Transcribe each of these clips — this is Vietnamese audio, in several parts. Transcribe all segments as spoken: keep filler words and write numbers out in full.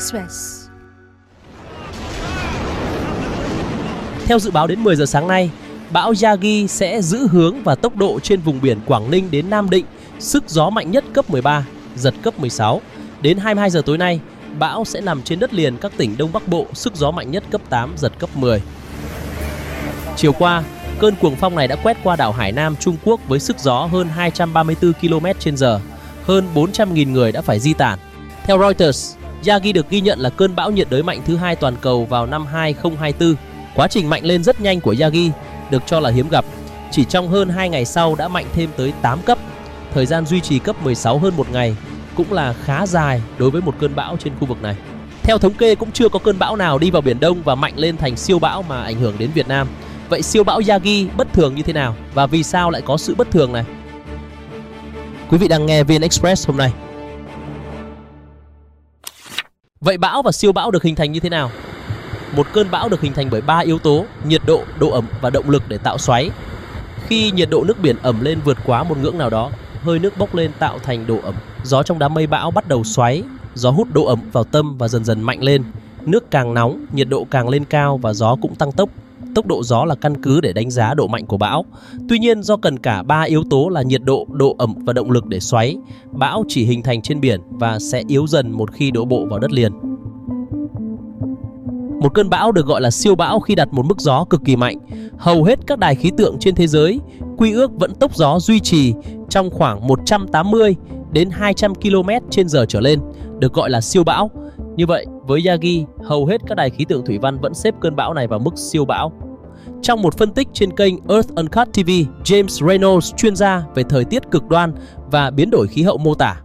Express. Theo dự báo đến mười giờ sáng nay, bão Yagi sẽ giữ hướng và tốc độ trên vùng biển Quảng Ninh đến Nam Định, sức gió mạnh nhất cấp mười ba, giật cấp mười sáu. Đến hai mươi hai giờ tối nay, bão sẽ nằm trên đất liền các tỉnh Đông Bắc Bộ, sức gió mạnh nhất cấp tám, giật cấp mười. Chiều qua, cơn cuồng phong này đã quét qua đảo Hải Nam, Trung Quốc với sức gió hơn hai trăm ba mươi tư ki lô mét trên giờ. Hơn bốn trăm nghìn người đã phải di tản. Theo Reuters, Yagi được ghi nhận là cơn bão nhiệt đới mạnh thứ hai toàn cầu vào năm hai không hai tư. Quá trình mạnh lên rất nhanh của Yagi được cho là hiếm gặp. Chỉ trong hơn hai ngày sau đã mạnh thêm tới tám cấp. Thời gian duy trì cấp mười sáu hơn một ngày, cũng là khá dài đối với một cơn bão trên khu vực này. Theo thống kê, cũng chưa có cơn bão nào đi vào Biển Đông và mạnh lên thành siêu bão mà ảnh hưởng đến Việt Nam. Vậy siêu bão Yagi bất thường như thế nào và vì sao lại có sự bất thường này? Quý vị đang nghe vê en Express hôm nay. Vậy bão và siêu bão được hình thành như thế nào? Một cơn bão được hình thành bởi ba yếu tố: nhiệt độ, độ ẩm và động lực để tạo xoáy. Khi nhiệt độ nước biển ẩm lên vượt quá một ngưỡng nào đó, hơi nước bốc lên tạo thành độ ẩm. Gió trong đám mây bão bắt đầu xoáy, gió hút độ ẩm vào tâm và dần dần mạnh lên. Nước càng nóng, nhiệt độ càng lên cao và gió cũng tăng tốc. Tốc độ gió là căn cứ để đánh giá độ mạnh của bão. Tuy nhiên, do cần cả ba yếu tố là nhiệt độ, độ ẩm và động lực để xoáy, bão chỉ hình thành trên biển và sẽ yếu dần một khi đổ bộ vào đất liền. Một cơn bão được gọi là siêu bão khi đặt một mức gió cực kỳ mạnh. Hầu hết các đài khí tượng trên thế giới quy ước vận tốc gió duy trì trong khoảng một trăm tám mươi đến hai trăm ki lô mét trên giờ trở lên, được gọi là siêu bão. Như vậy, với Yagi, hầu hết các đài khí tượng thủy văn vẫn xếp cơn bão này vào mức siêu bão. Trong một phân tích trên kênh Earth Uncut ti vi, James Reynolds, chuyên gia về thời tiết cực đoan và biến đổi khí hậu mô tả: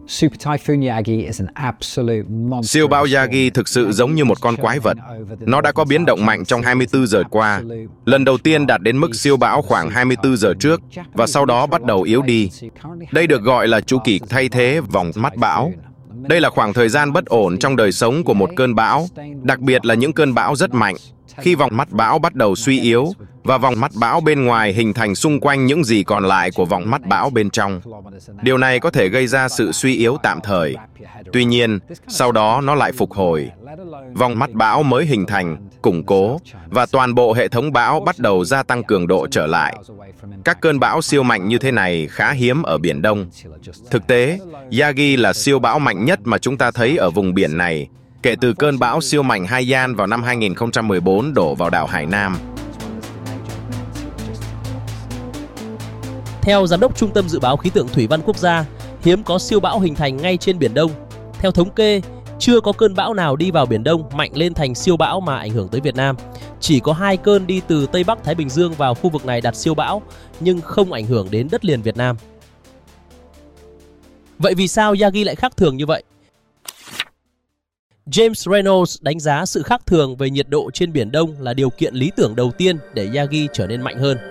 Siêu bão Yagi thực sự giống như một con quái vật. Nó đã có biến động mạnh trong hai mươi tư giờ qua. Lần đầu tiên đạt đến mức siêu bão khoảng hai mươi tư giờ trước và sau đó bắt đầu yếu đi. Đây được gọi là chu kỳ thay thế vòng mắt bão. Đây là khoảng thời gian bất ổn trong đời sống của một cơn bão, đặc biệt là những cơn bão rất mạnh. Khi vòng mắt bão bắt đầu suy yếu và vòng mắt bão bên ngoài hình thành xung quanh những gì còn lại của vòng mắt bão bên trong. Điều này có thể gây ra sự suy yếu tạm thời. Tuy nhiên, sau đó nó lại phục hồi. Vòng mắt bão mới hình thành, củng cố và toàn bộ hệ thống bão bắt đầu gia tăng cường độ trở lại. Các cơn bão siêu mạnh như thế này khá hiếm ở Biển Đông. Thực tế, Yagi là siêu bão mạnh nhất mà chúng ta thấy ở vùng biển này kể từ cơn bão siêu mạnh Haiyan vào năm hai nghìn không trăm mười bốn đổ vào đảo Hải Nam. Theo Giám đốc Trung tâm Dự báo Khí tượng Thủy văn Quốc gia, hiếm có siêu bão hình thành ngay trên Biển Đông. Theo thống kê, chưa có cơn bão nào đi vào Biển Đông mạnh lên thành siêu bão mà ảnh hưởng tới Việt Nam. Chỉ có hai cơn đi từ Tây Bắc Thái Bình Dương vào khu vực này đạt siêu bão, nhưng không ảnh hưởng đến đất liền Việt Nam. Vậy vì sao Yagi lại khác thường như vậy? James Reynolds đánh giá sự khác thường về nhiệt độ trên Biển Đông là điều kiện lý tưởng đầu tiên để Yagi trở nên mạnh hơn.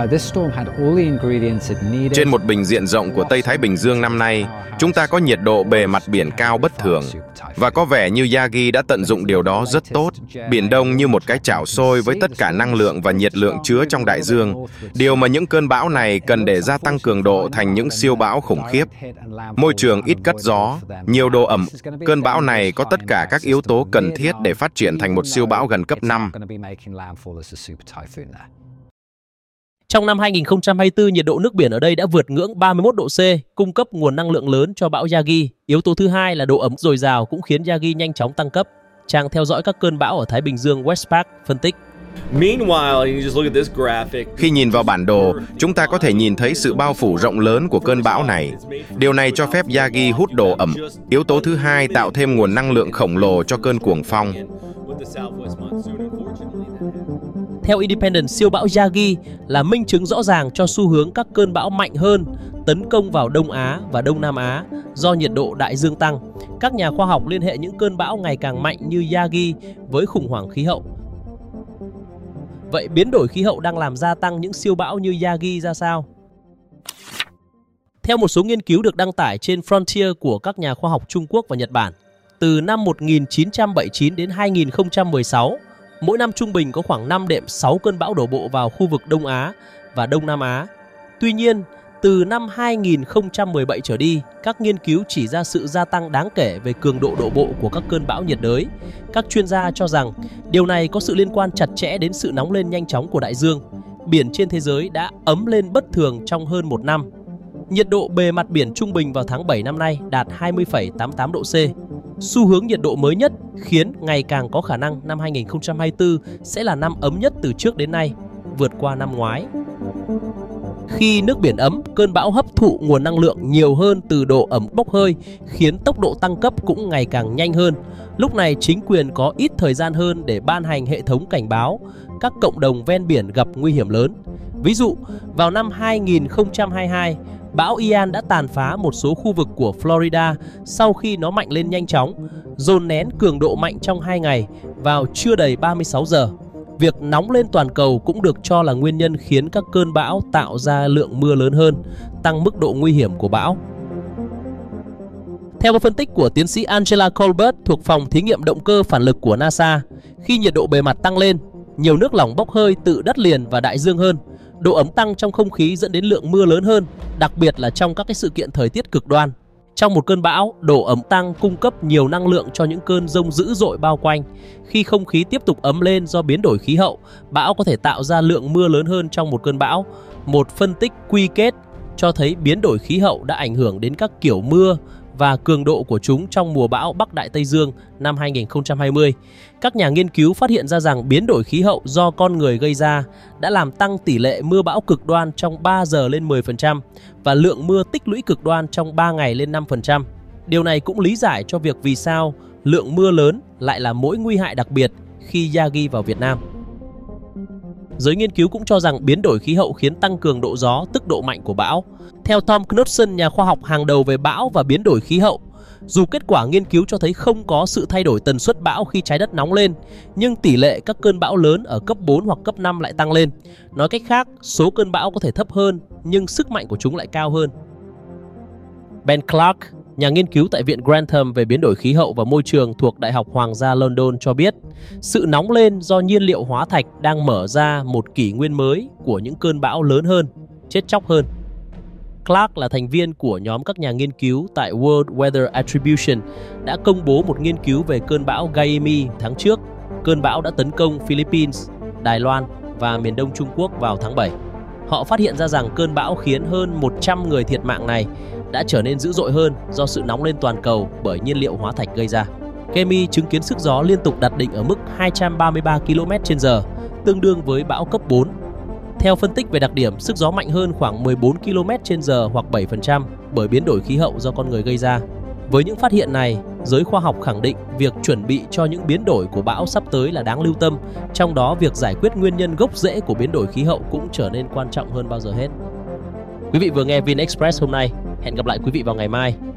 Trên một bình diện rộng của Tây Thái Bình Dương năm nay, chúng ta có nhiệt độ bề mặt biển cao bất thường. Và có vẻ như Yagi đã tận dụng điều đó rất tốt. Biển Đông như một cái chảo sôi với tất cả năng lượng và nhiệt lượng chứa trong đại dương. Điều mà những cơn bão này cần để gia tăng cường độ thành những siêu bão khủng khiếp. Môi trường ít cắt gió, nhiều độ ẩm. Cơn bão này có tất cả các yếu tố cần thiết để phát triển thành một siêu bão gần cấp năm. Trong năm hai nghìn không trăm hai mươi tư, nhiệt độ nước biển ở đây đã vượt ngưỡng ba mươi mốt độ C, cung cấp nguồn năng lượng lớn cho bão Yagi. Yếu tố thứ hai là độ ẩm dồi dào cũng khiến Yagi nhanh chóng tăng cấp. Trang theo dõi các cơn bão ở Thái Bình Dương Westpac phân tích. Khi nhìn vào bản đồ, chúng ta có thể nhìn thấy sự bao phủ rộng lớn của cơn bão này. Điều này cho phép Yagi hút độ ẩm. Yếu tố thứ hai tạo thêm nguồn năng lượng khổng lồ cho cơn cuồng phong. Theo Independent, siêu bão Yagi là minh chứng rõ ràng cho xu hướng các cơn bão mạnh hơn tấn công vào Đông Á và Đông Nam Á do nhiệt độ đại dương tăng. Các nhà khoa học liên hệ những cơn bão ngày càng mạnh như Yagi với khủng hoảng khí hậu. Vậy biến đổi khí hậu đang làm gia tăng những siêu bão như Yagi ra sao? Theo một số nghiên cứu được đăng tải trên Frontier của các nhà khoa học Trung Quốc và Nhật Bản, từ năm một nghìn chín trăm bảy mươi chín đến hai nghìn không trăm mười sáu, mỗi năm trung bình có khoảng năm đệm sáu cơn bão đổ bộ vào khu vực Đông Á và Đông Nam Á. Tuy nhiên, Từ năm hai nghìn không trăm mười bảy trở đi, các nghiên cứu chỉ ra sự gia tăng đáng kể về cường độ đổ bộ của các cơn bão nhiệt đới. Các chuyên gia cho rằng điều này có sự liên quan chặt chẽ đến sự nóng lên nhanh chóng của đại dương. Biển trên thế giới đã ấm lên bất thường trong hơn một năm. Nhiệt độ bề mặt biển trung bình vào tháng bảy năm nay đạt hai mươi phẩy tám mươi tám độ C. Xu hướng nhiệt độ mới nhất khiến ngày càng có khả năng năm hai nghìn không trăm hai mươi tư sẽ là năm ấm nhất từ trước đến nay, vượt qua năm ngoái. Khi nước biển ấm, cơn bão hấp thụ nguồn năng lượng nhiều hơn từ độ ẩm bốc hơi, khiến tốc độ tăng cấp cũng ngày càng nhanh hơn. Lúc này chính quyền có ít thời gian hơn để ban hành hệ thống cảnh báo các cộng đồng ven biển gặp nguy hiểm lớn. Ví dụ, vào năm hai nghìn không trăm hai mươi hai, bão Ian đã tàn phá một số khu vực của Florida sau khi nó mạnh lên nhanh chóng, dồn nén cường độ mạnh trong hai ngày vào chưa đầy ba mươi sáu giờ. Việc nóng lên toàn cầu cũng được cho là nguyên nhân khiến các cơn bão tạo ra lượng mưa lớn hơn, tăng mức độ nguy hiểm của bão. Theo phân tích của tiến sĩ Angela Colbert thuộc phòng thí nghiệm động cơ phản lực của NASA, khi nhiệt độ bề mặt tăng lên, nhiều nước lỏng bốc hơi từ đất liền và đại dương hơn, độ ẩm tăng trong không khí dẫn đến lượng mưa lớn hơn, đặc biệt là trong các cái sự kiện thời tiết cực đoan. Trong một cơn bão, độ ẩm tăng cung cấp nhiều năng lượng cho những cơn dông dữ dội bao quanh. Khi không khí tiếp tục ấm lên do biến đổi khí hậu, bão có thể tạo ra lượng mưa lớn hơn trong một cơn bão. Một phân tích quy kết cho thấy biến đổi khí hậu đã ảnh hưởng đến các kiểu mưa và cường độ của chúng trong mùa bão Bắc Đại Tây Dương năm hai nghìn không trăm hai mươi. Các nhà nghiên cứu phát hiện ra rằng biến đổi khí hậu do con người gây ra đã làm tăng tỷ lệ mưa bão cực đoan trong ba giờ lên mười phần trăm và lượng mưa tích lũy cực đoan trong ba ngày lên năm phần trăm. Điều này cũng lý giải cho việc vì sao lượng mưa lớn lại là mối nguy hại đặc biệt khi Yagi vào Việt Nam. Giới nghiên cứu cũng cho rằng biến đổi khí hậu khiến tăng cường độ gió, tức độ mạnh của bão. Theo Tom Knudsen, nhà khoa học hàng đầu về bão và biến đổi khí hậu, dù kết quả nghiên cứu cho thấy không có sự thay đổi tần suất bão khi trái đất nóng lên, nhưng tỷ lệ các cơn bão lớn ở cấp bốn hoặc cấp năm lại tăng lên. Nói cách khác, số cơn bão có thể thấp hơn, nhưng sức mạnh của chúng lại cao hơn. Ben Clark, nhà nghiên cứu tại Viện Grantham về biến đổi khí hậu và môi trường thuộc Đại học Hoàng gia London cho biết, sự nóng lên do nhiên liệu hóa thạch đang mở ra một kỷ nguyên mới của những cơn bão lớn hơn, chết chóc hơn. Clark là thành viên của nhóm các nhà nghiên cứu tại World Weather Attribution đã công bố một nghiên cứu về cơn bão Gaimi tháng trước. Cơn bão đã tấn công Philippines, Đài Loan và miền đông Trung Quốc vào tháng bảy. Họ phát hiện ra rằng cơn bão khiến hơn một trăm người thiệt mạng này đã trở nên dữ dội hơn do sự nóng lên toàn cầu bởi nhiên liệu hóa thạch gây ra. Gaimi chứng kiến sức gió liên tục đạt đỉnh ở mức hai trăm ba mươi ba ki lô mét trên giờ, tương đương với bão cấp bốn. Theo phân tích về đặc điểm, sức gió mạnh hơn khoảng mười bốn ki lô mét trên giờ hoặc bảy phần trăm bởi biến đổi khí hậu do con người gây ra. Với những phát hiện này, giới khoa học khẳng định việc chuẩn bị cho những biến đổi của bão sắp tới là đáng lưu tâm, trong đó việc giải quyết nguyên nhân gốc rễ của biến đổi khí hậu cũng trở nên quan trọng hơn bao giờ hết. Quý vị vừa nghe VinExpress hôm nay, hẹn gặp lại quý vị vào ngày mai.